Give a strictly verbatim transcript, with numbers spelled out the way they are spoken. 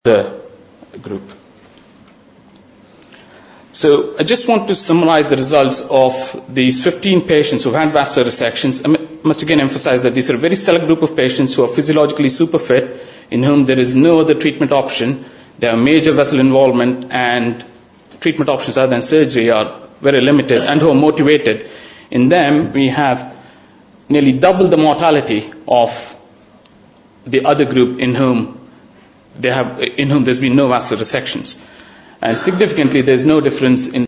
the group. So I just want to summarize the results of these fifteen patients who had vascular resections. I must again emphasize that these are a very select group of patients who are physiologically super fit, in whom there is no other treatment option. They have major vessel involvement, and treatment options other than surgery are very limited, and who are motivated. In them, we have nearly double the mortality of the other group in whom they have, in whom there's been no vascular resections. And significantly, there's no difference in